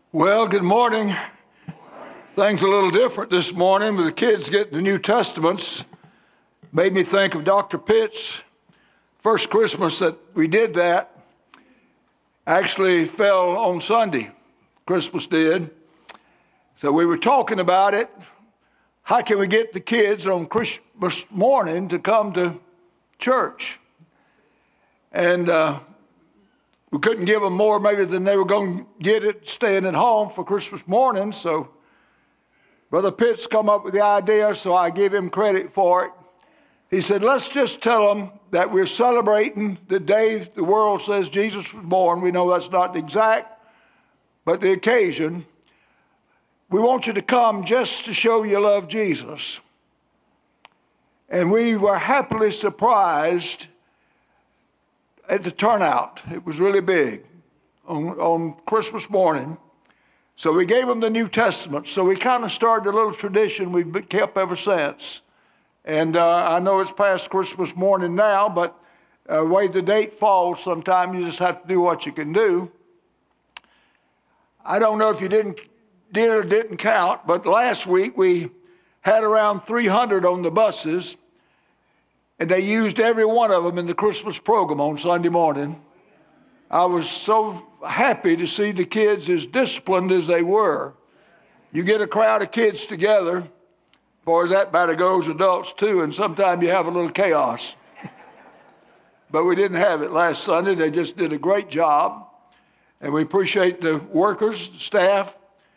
Well, good morning. Things a little different this morning with the kids getting the New Testaments. Made me think of Dr. Pitt's first Christmas that we did that. Actually fell on Sunday. Christmas did. So we were talking about it. How can we get the kids on Christmas morning to come to church? And we couldn't give them more maybe than they were going to get it staying at home for Christmas morning. So Brother Pitts come up with the idea, so I give him credit for it. He said, let's just tell them that we're celebrating the day the world says Jesus was born. We know that's not exact, but the occasion. We want you to come just to show you love Jesus. And we were happily surprised at the turnout. It was really big on Christmas morning. So we gave them the New Testament. So we kind of started a little tradition we've kept ever since. And I know it's past Christmas morning now, but the way the date falls, sometimes you just have to do what you can do. I don't know if you did or didn't count, but last week we had around 300 on the buses. And they used every one of them in the Christmas program on Sunday morning. I was so happy to see the kids as disciplined as they were. You get a crowd of kids together, as far as that matter goes, adults too, and sometimes you have a little chaos. But we didn't have it last Sunday. They just did a great job. And we appreciate the workers, the staff.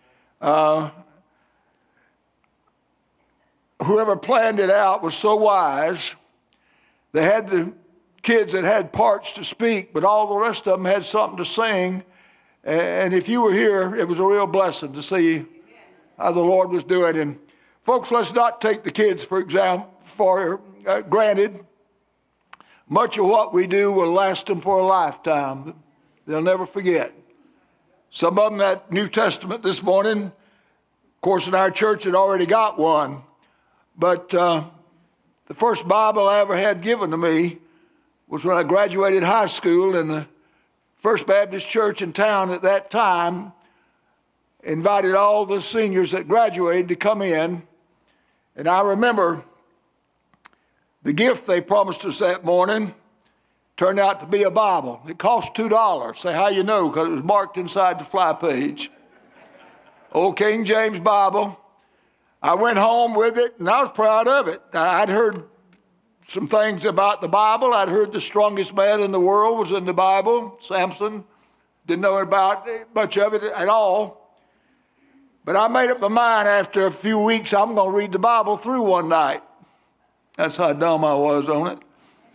Whoever planned it out was so wise. They had the kids that had parts to speak, but all the rest of them had something to sing. And if you were here, it was a real blessing to see how the Lord was doing. And folks, let's not take the kids, for granted. Much of what we do will last them for a lifetime. They'll never forget. Some of them, that New Testament this morning, of course, in our church had already got one. But the first Bible I ever had given to me was when I graduated high school, and the First Baptist Church in town at that time invited all the seniors that graduated to come in. And I remember the gift they promised us that morning turned out to be a Bible. It cost $2. Say, how you know? Because it was marked inside the fly page. Old King James Bible. I went home with it, and I was proud of it. I'd heard some things about the Bible. I'd heard the strongest man in the world was in the Bible, Samson. Didn't know about much of it at all. But I made up my mind after a few weeks, I'm going to read the Bible through one night. That's how dumb I was on it.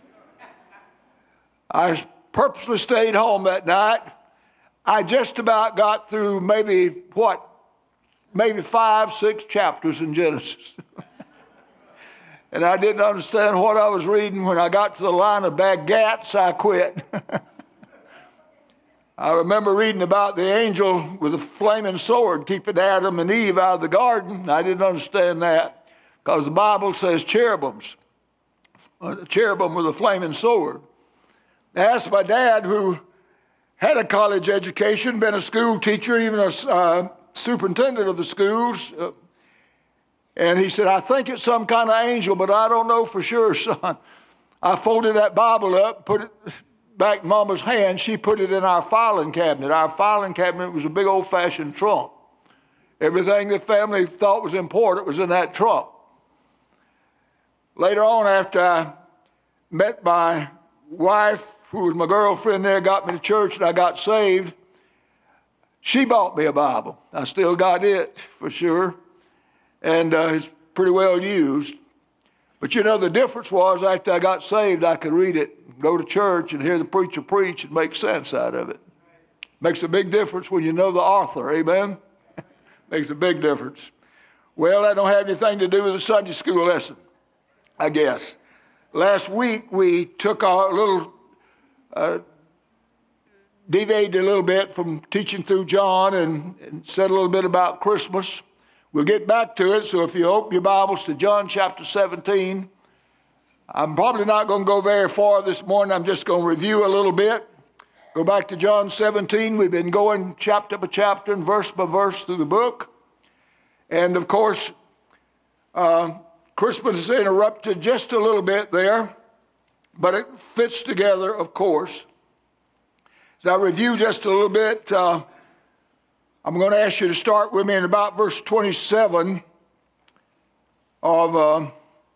I purposely stayed home that night. I just about got through maybe 5, 6 chapters in Genesis. And I didn't understand what I was reading. When I got to the line of Bagats, I quit. I remember reading about the angel with a flaming sword keeping Adam and Eve out of the garden. I didn't understand that because the Bible says cherubims, a cherubim with a flaming sword. I asked my dad, who had a college education, been a school teacher, even a superintendent of the schools, and he said, I think it's some kind of angel, but I don't know for sure, son. I folded that Bible up, put it back in Mama's hand. She put it in our filing cabinet. Our filing cabinet was a big old-fashioned trunk. Everything the family thought was important was in that trunk. Later on, after I met my wife, who was my girlfriend there, got me to church, and I got saved, she bought me a Bible. I still got it for sure, and it's pretty well used. But you know, the difference was after I got saved, I could read it, go to church and hear the preacher preach and make sense out of it. Makes a big difference when you know the author, amen? Makes a big difference. Well, that don't have anything to do with the Sunday school lesson, I guess. Last week, we took our little deviated a little bit from teaching through John and said a little bit about Christmas. We'll get back to it, so if you open your Bibles to John chapter 17, I'm probably not going to go very far this morning. I'm just going to review a little bit. Go back to John 17. We've been going chapter by chapter and verse by verse through the book. And of course, Christmas is interrupted just a little bit there, but it fits together, of course. As I review just a little bit, I'm going to ask you to start with me in about verse 27 of,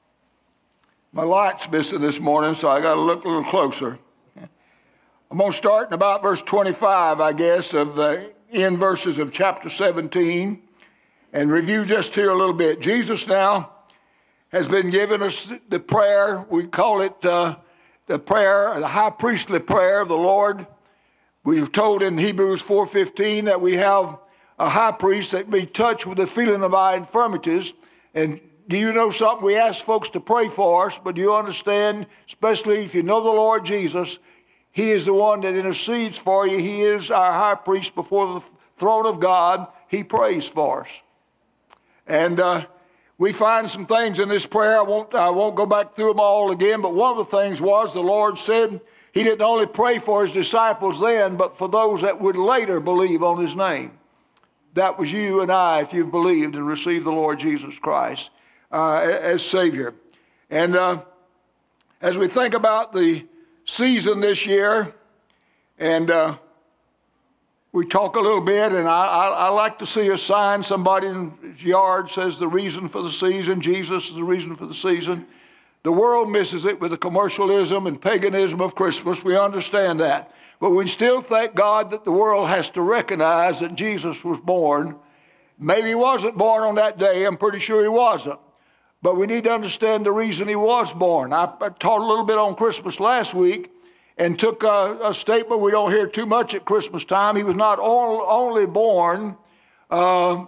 my light's missing this morning, so I got to look a little closer. I'm going to start in about verse 25, I guess, of the end verses of chapter 17 and review just here a little bit. Jesus now has been giving us the prayer. We call it the prayer, the high priestly prayer of the Lord. We've told in Hebrews 4:15 that we have a high priest that be touched with the feeling of our infirmities. And do you know something? We ask folks to pray for us, but do you understand, especially if you know the Lord Jesus, He is the one that intercedes for you. He is our high priest before the throne of God. He prays for us. And we find some things in this prayer. I won't go back through them all again, but one of the things was the Lord said He didn't only pray for His disciples then, but for those that would later believe on His name. That was you and I, if you've believed and received the Lord Jesus Christ as Savior. And as we think about the season this year, and we talk a little bit, and I like to see a sign. Somebody in his yard says the reason for the season. Jesus is the reason for the season. The world misses it with the commercialism and paganism of Christmas. We understand that. But we still thank God that the world has to recognize that Jesus was born. Maybe He wasn't born on that day. I'm pretty sure He wasn't. But we need to understand the reason He was born. I taught a little bit on Christmas last week and took a statement we don't hear too much at Christmas time. He was not only born to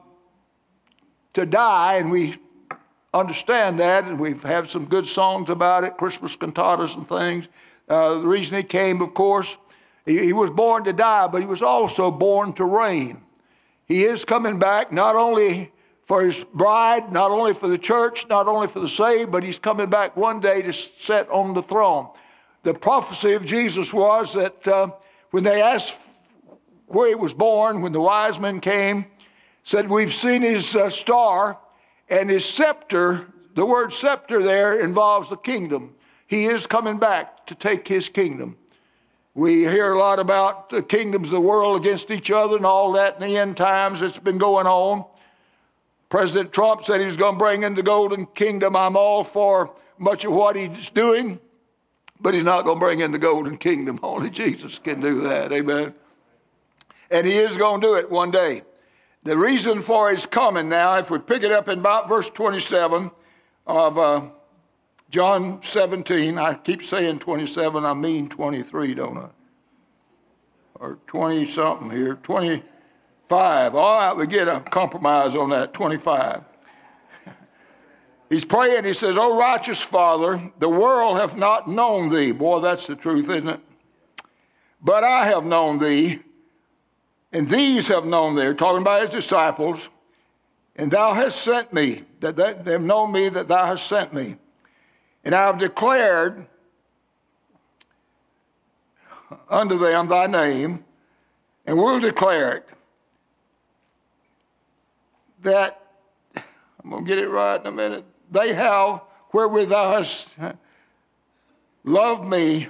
die, and we understand that, and we've had some good songs about it, Christmas cantatas and things. The reason He came, of course, He was born to die, but He was also born to reign. He is coming back not only for His bride, not only for the church, not only for the saved, but He's coming back one day to sit on the throne. The prophecy of Jesus was that when they asked where He was born, when the wise men came, said, we've seen His star and His scepter. The word scepter there involves the kingdom. He is coming back to take His kingdom. We hear a lot about the kingdoms of the world against each other and all that in the end times that's been going on. President Trump said he was going to bring in the golden kingdom. I'm all for much of what he's doing, but He's not going to bring in the golden kingdom. Only Jesus can do that, amen? And He is going to do it one day. The reason for His coming now, if we pick it up in about verse 27 of John 17, I keep saying 27, I mean 23, don't I? Or 20-something here, 25. All right, we get a compromise on that, 25. He's praying, he says, "O righteous Father, the world hath not known Thee." Boy, that's the truth, isn't it? "But I have known Thee, and these have known Thee." They're talking about His disciples. "And Thou hast sent me," that they have known Me, that Thou hast sent Me. "And I have declared unto them Thy name, and will declare it." That, I'm going to get it right in a minute, "they have wherewith Thou hast loved Me,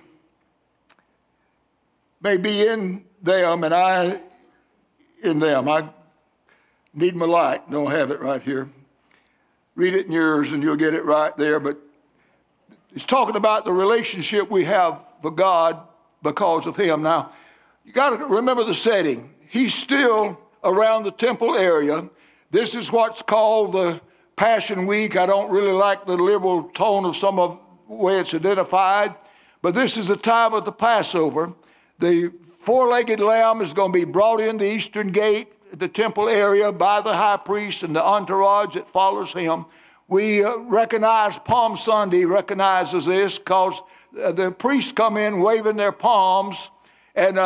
may be in them, and I in them." I need my light. Don't have it right here. Read it in yours and you'll get it right there. But it's talking about the relationship we have with God because of Him. Now, you got to remember the setting. He's still around the temple area. This is what's called the Passion Week. I don't really like the liberal tone of some of the way it's identified, but this is the time of the Passover. The four-legged lamb is going to be brought in the eastern gate, the temple area, by the high priest and the entourage that follows him. We recognize Palm Sunday recognizes this because the priests come in waving their palms, and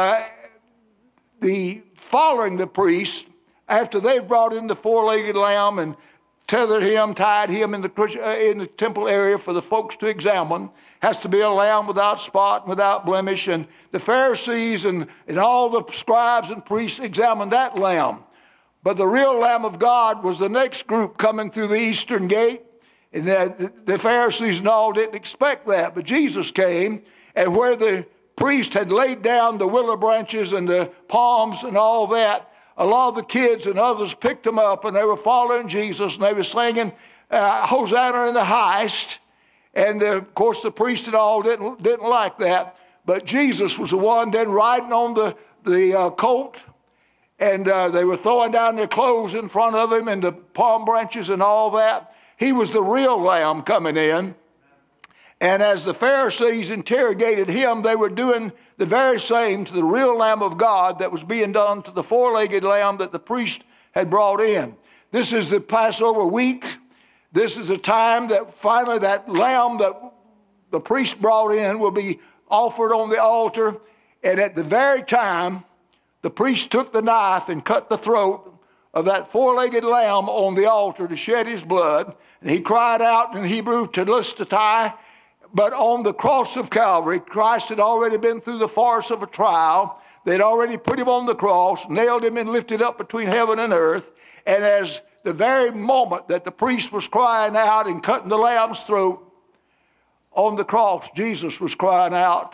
following the priests, after they've brought in the four-legged lamb and tethered him, tied him in the temple area for the folks to examine. Has to be a lamb without spot and without blemish. And the Pharisees and all the scribes and priests examined that lamb. But the real Lamb of God was the next group coming through the eastern gate. And the Pharisees and all didn't expect that. But Jesus came, and where the priest had laid down the willow branches and the palms and all that, a lot of the kids and others picked them up, and they were following Jesus, and they were singing Hosanna in the highest. And of course the priests and all didn't like that. But Jesus was the one then riding on the colt, and they were throwing down their clothes in front of him and the palm branches and all that. He was the real lamb coming in. And as the Pharisees interrogated him, they were doing the very same to the real Lamb of God that was being done to the four-legged lamb that the priest had brought in. This is the Passover week. This is a time that finally that lamb that the priest brought in will be offered on the altar. And at the very time, the priest took the knife and cut the throat of that four-legged lamb on the altar to shed his blood. And he cried out in Hebrew, Tetelestai. But on the cross of Calvary, Christ had already been through the farce of a trial. They'd already put him on the cross, nailed him and lifted up between heaven and earth. And as the very moment that the priest was crying out and cutting the lamb's throat on the cross, Jesus was crying out,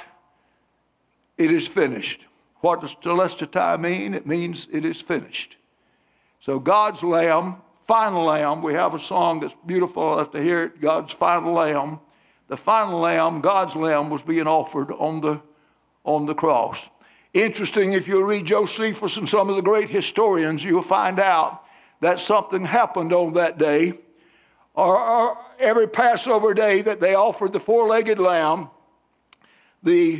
it is finished. What does Tetelestai mean? It means it is finished. So God's lamb, final lamb, we have a song that's beautiful. I'll have to hear it, God's final lamb. The final lamb, God's lamb, was being offered on the cross. Interesting, if you'll read Josephus and some of the great historians, you'll find out that something happened on that day. Or every Passover day that they offered the four-legged lamb, the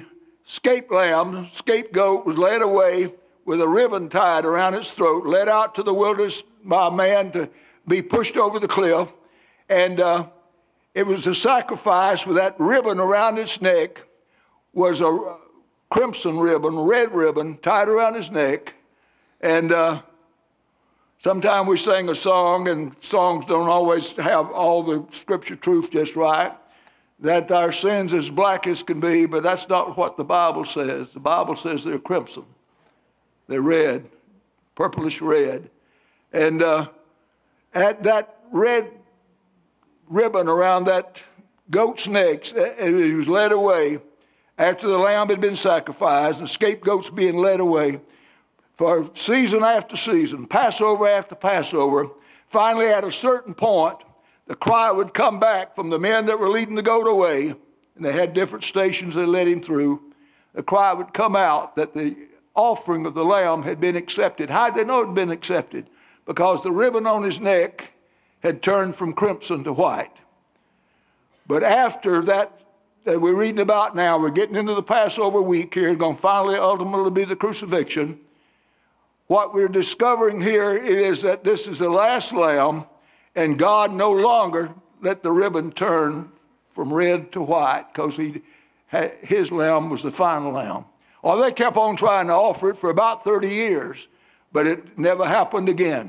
scapegoat was led away with a ribbon tied around its throat, led out to the wilderness by a man to be pushed over the cliff. And it was a sacrifice with that ribbon around its neck was a crimson ribbon, red ribbon tied around his neck. And sometimes we sing a song, and songs don't always have all the scripture truth just right, that our sins as black as can be, but that's not what the Bible says. The Bible says they're crimson. They're red, purplish red. And at that red ribbon around that goat's neck, he was led away after the lamb had been sacrificed, the scapegoats being led away for season after season, Passover after Passover. Finally, at a certain point, the cry would come back from the men that were leading the goat away, and they had different stations they led him through. The cry would come out that the offering of the lamb had been accepted. How did they know it had been accepted? Because the ribbon on his neck had turned from crimson to white. But after that we're reading about now, we're getting into the Passover week here, it's going to finally ultimately be the crucifixion. What we're discovering here is that this is the last lamb, and God no longer let the ribbon turn from red to white because his lamb was the final lamb. Or they kept on trying to offer it for about 30 years, but it never happened again.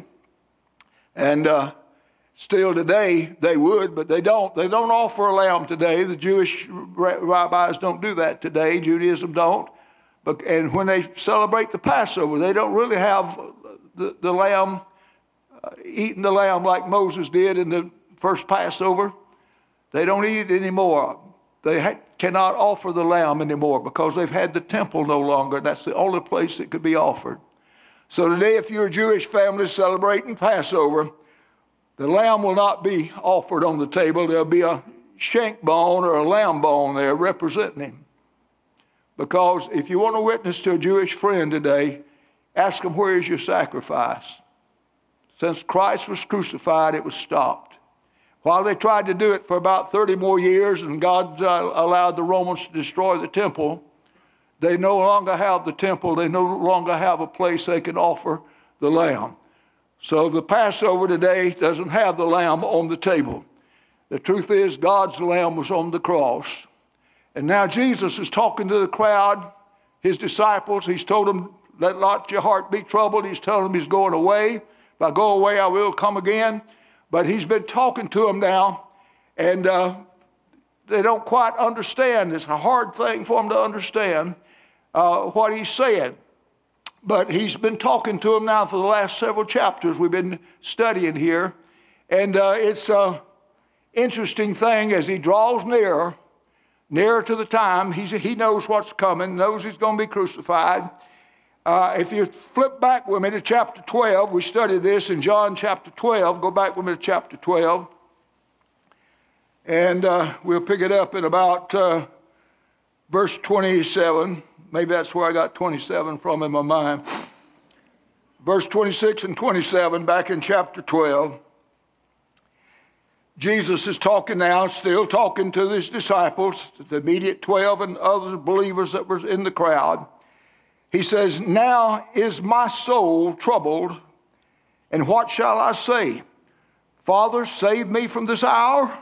And still today they would, but they don't. They don't offer a lamb today. The Jewish rabbis don't do that today. Judaism don't. And when they celebrate the Passover, they don't really have the lamb, eating the lamb like Moses did in the first Passover. They don't eat it anymore. They cannot offer the lamb anymore because they've had the temple no longer. That's the only place it could be offered. So today, if you're a Jewish family celebrating Passover, the lamb will not be offered on the table. There'll be a shank bone or a lamb bone there representing him. Because if you want to witness to a Jewish friend today, ask them, where is your sacrifice? Since Christ was crucified, it was stopped. While they tried to do it for about 30 more years and God allowed the Romans to destroy the temple, they no longer have the temple. They no longer have a place they can offer the lamb. So the Passover today doesn't have the lamb on the table. The truth is, God's lamb was on the cross. And now Jesus is talking to the crowd, his disciples. He's told them, let not your heart be troubled. He's telling them he's going away. If I go away, I will come again. But he's been talking to them now, and they don't quite understand. It's a hard thing for them to understand what he's saying. But he's been talking to them now for the last several chapters we've been studying here. And it's an interesting thing as he draws nearer to the time. He knows what's coming, knows he's going to be crucified. If you flip back with me to chapter 12, we studied this in John chapter 12. Go back with me to chapter 12. And we'll pick it up in about verse 27. Maybe that's where I got 27 from in my mind. Verse 26 and 27, back in chapter 12. Jesus is talking now, still talking to his disciples, the immediate 12 and other believers that were in the crowd. He says, "Now is my soul troubled, and what shall I say? Father, save me from this hour.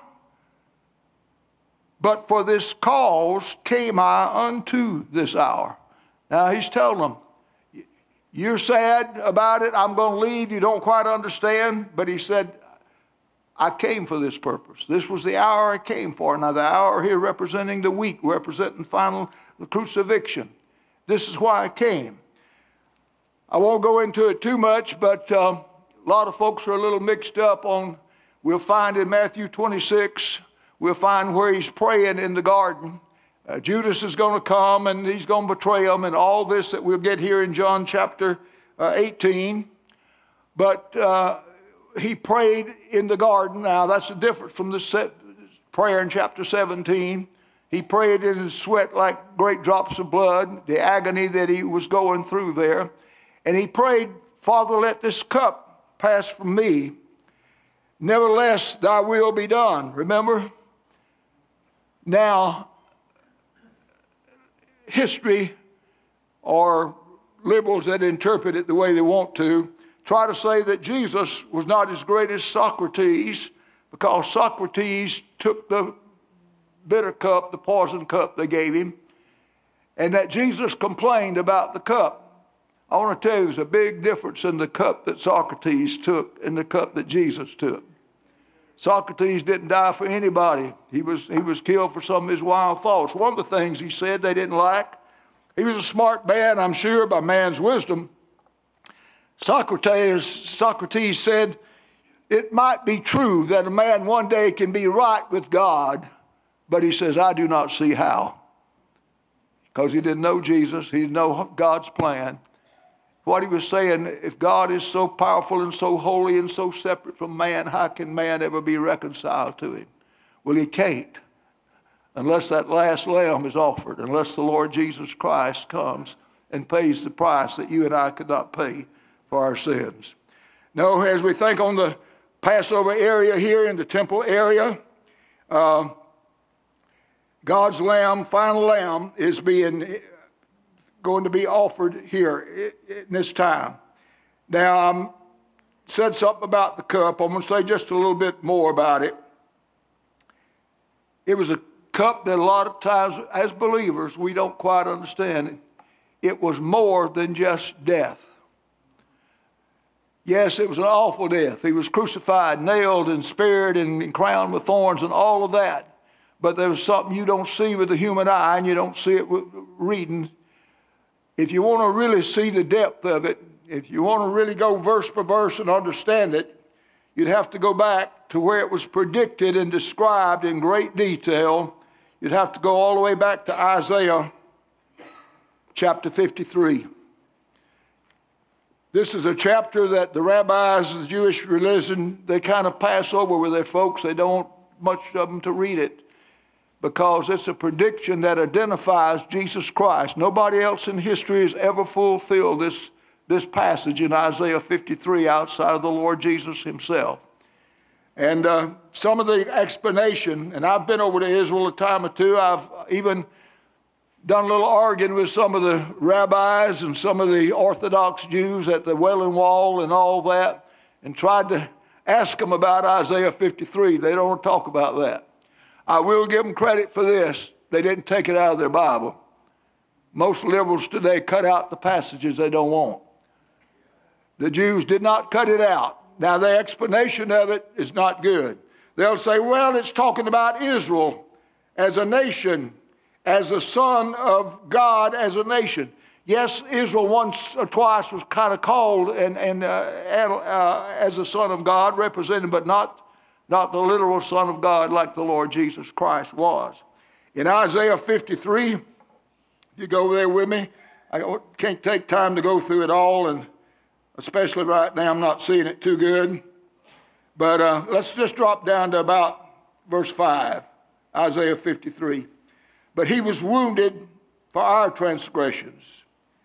But for this cause came I unto this hour." Now he's telling them, you're sad about it, I'm going to leave, you don't quite understand. But he said, I came for this purpose. This was the hour I came for. Now the hour here representing the week, representing the crucifixion. This is why I came. I won't go into it too much, but a lot of folks are a little mixed up on, we'll find in Matthew 26, we'll find where he's praying in the garden. Judas is going to come and he's going to betray him, and all this that we'll get here in John chapter 18. But he prayed in the garden. Now that's the difference from the prayer in chapter 17. He prayed in his sweat like great drops of blood, the agony that he was going through there. And he prayed, Father, let this cup pass from me. Nevertheless, thy will be done. Remember? Now, history or liberals that interpret it the way they want to try to say that Jesus was not as great as Socrates because Socrates took the bitter cup, the poison cup they gave him, and that Jesus complained about the cup. I want to tell you there's a big difference in the cup that Socrates took and the cup that Jesus took. Socrates didn't die for anybody. He was killed for some of his wild thoughts. One of the things he said they didn't like, he was a smart man, I'm sure, by man's wisdom. Socrates said, it might be true that a man one day can be right with God, but he says, I do not see how. Because he didn't know Jesus, he didn't know God's plan. What he was saying, if God is so powerful and so holy and so separate from man, how can man ever be reconciled to him? Well, he can't unless that last lamb is offered, unless the Lord Jesus Christ comes and pays the price that you and I could not pay for our sins. Now, as we think on the Passover area here in the temple area, God's lamb, final lamb, is going to be offered here in this time. Now, I said something about the cup. I'm going to say just a little bit more about it. It was a cup that a lot of times, as believers, we don't quite understand. It was more than just death. Yes, it was an awful death. He was crucified, nailed and speared and crowned with thorns and all of that. But there was something you don't see with the human eye and you don't see it with reading. If you want to really see the depth of it, if you want to really go verse by verse and understand it, you'd have to go back to where it was predicted and described in great detail. You'd have to go all the way back to Isaiah chapter 53. This is a chapter that the rabbis of the Jewish religion, they kind of pass over with their folks. They don't want much of them to read it because it's a prediction that identifies Jesus Christ. Nobody else in history has ever fulfilled this passage in Isaiah 53 outside of the Lord Jesus himself. And some of the explanation, and I've been over to Israel a time or two, I've even done a little arguing with some of the rabbis and some of the Orthodox Jews at the Wailing Wall and all that, and tried to ask them about Isaiah 53. They don't want to talk about that. I will give them credit for this. They didn't take it out of their Bible. Most liberals today cut out the passages they don't want. The Jews did not cut it out. Now, the explanation of it is not good. They'll say, well, it's talking about Israel as a nation, as a son of God as a nation. Yes, Israel once or twice was kind of called as a son of God, represented, but not the literal son of God like the Lord Jesus Christ was. In Isaiah 53, if you go there with me, I can't take time to go through it all, and especially right now I'm not seeing it too good. But let's just drop down to about verse 5, Isaiah 53. But he was wounded for our transgressions.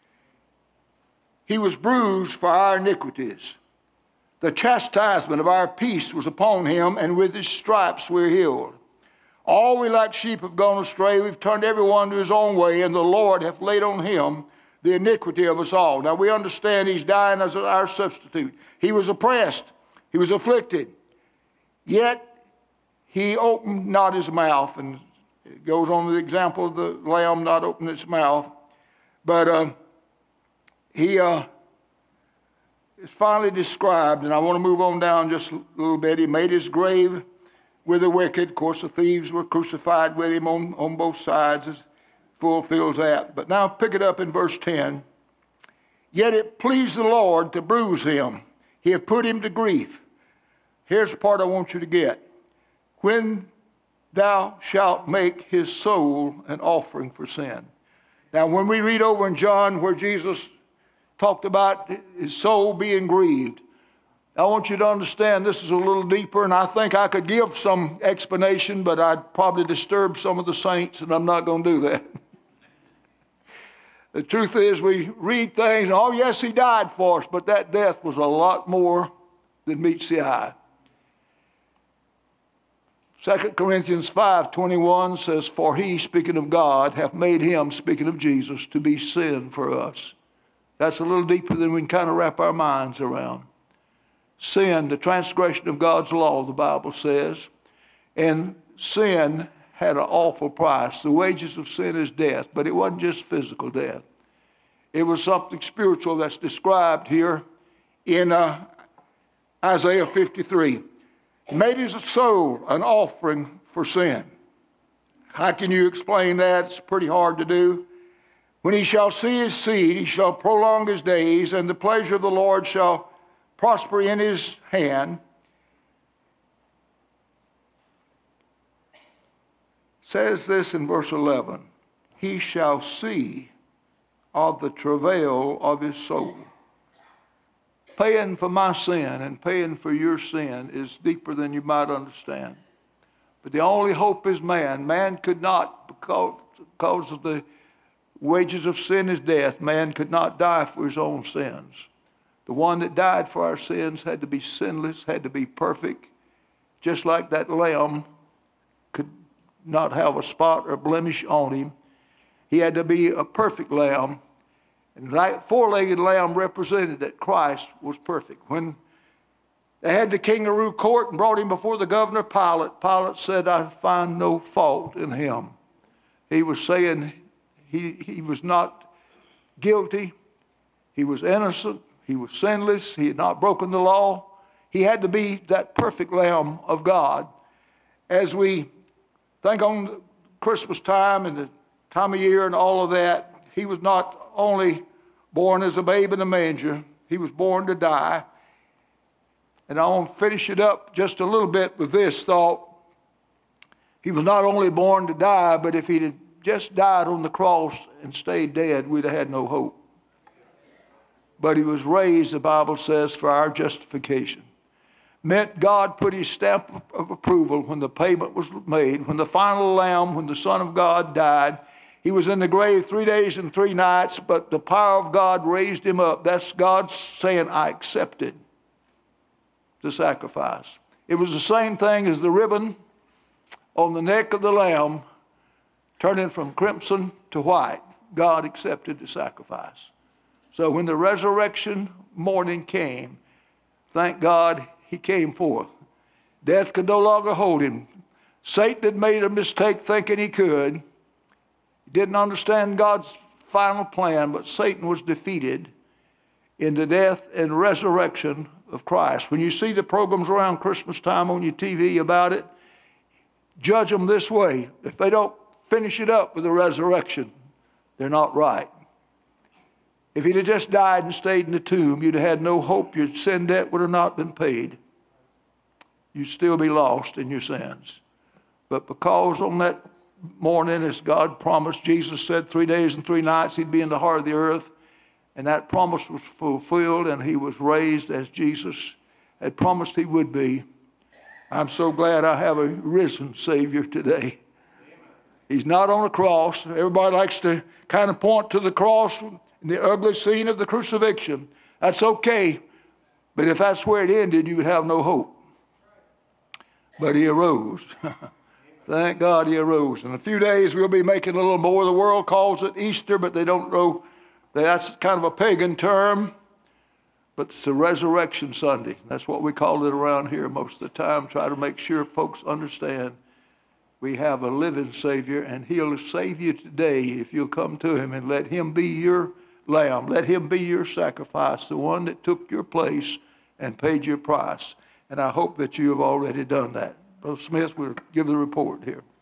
He was bruised for our iniquities. The chastisement of our peace was upon him, and with his stripes we're healed. All we like sheep have gone astray. We've turned everyone to his own way, and the Lord hath laid on him the iniquity of us all. Now we understand he's dying as our substitute. He was oppressed. He was afflicted. Yet he opened not his mouth. And it goes on to the example of the lamb not opening its mouth. But he is finally described, and I want to move on down just a little bit. He made his grave with the wicked. Of course, the thieves were crucified with him on both sides, as fulfills that. But now pick it up in verse 10. Yet it pleased the Lord to bruise him. He hath put him to grief. Here's the part I want you to get. When thou shalt make his soul an offering for sin. Now, when we read over in John where Jesus talked about his soul being grieved, I want you to understand this is a little deeper, and I think I could give some explanation, but I'd probably disturb some of the saints, and I'm not going to do that. The truth is, we read things, oh, yes, he died for us, but that death was a lot more than meets the eye. 2 Corinthians 5:21 says, for he, speaking of God, hath made him, speaking of Jesus, to be sin for us. That's a little deeper than we can kind of wrap our minds around. Sin, the transgression of God's law, the Bible says, and sin had an awful price. The wages of sin is death, but it wasn't just physical death. It was something spiritual that's described here in Isaiah 53. He made his soul an offering for sin. How can you explain that? It's pretty hard to do. When he shall see his seed, he shall prolong his days, and the pleasure of the Lord shall prosper in his hand. Says this in verse 11, he shall see of the travail of his soul. Paying for my sin and paying for your sin is deeper than you might understand. But the only hope is man. Man could not, because of the wages of sin is death, man could not die for his own sins. The one that died for our sins had to be sinless, had to be perfect, just like that lamb could not have a spot or blemish on him. He had to be a perfect lamb. And that four-legged lamb represented that Christ was perfect. When they had the kangaroo court and brought him before the governor Pilate, Pilate said, I find no fault in him. He was saying he was not guilty. He was innocent. He was sinless. He had not broken the law. He had to be that perfect Lamb of God. As we think on Christmas time and the time of year and all of that, he was not only born as a babe in a manger, he was born to die. And I want to finish it up just a little bit with this thought. He was not only born to die, but if he had just died on the cross and stayed dead, we'd have had no hope. But he was raised, the Bible says, for our justification. Meant God put his stamp of approval when the payment was made, when the final lamb, when the Son of God died. He was in the grave 3 days and 3 nights, but the power of God raised him up. That's God saying, I accepted the sacrifice. It was the same thing as the ribbon on the neck of the lamb turning from crimson to white. God accepted the sacrifice. So when the resurrection morning came, thank God he came forth. Death could no longer hold him. Satan had made a mistake thinking he could. He didn't understand God's final plan, but Satan was defeated in the death and resurrection of Christ. When you see the programs around Christmas time on your TV about it, judge them this way. If they don't finish it up with the resurrection, they're not right. If he'd have just died and stayed in the tomb, you'd have had no hope. Your sin debt would have not been paid. You'd still be lost in your sins. But because on that morning, as God promised, Jesus said 3 days and 3 nights he'd be in the heart of the earth, and that promise was fulfilled, and he was raised as Jesus had promised he would be. I'm so glad I have a risen Savior today. He's not on a cross. Everybody likes to kind of point to the cross and the ugly scene of the crucifixion. That's okay, but if that's where it ended, you would have no hope. But he arose. Thank God he arose. In a few days, we'll be making a little more. The world calls it Easter, but they don't know. That's kind of a pagan term, but it's the Resurrection Sunday. That's what we call it around here most of the time. Try to make sure folks understand we have a living Savior, and he'll save you today if you'll come to him and let him be your lamb. Let him be your sacrifice, the one that took your place and paid your price. And I hope that you have already done that. Brother Smith will give the report here.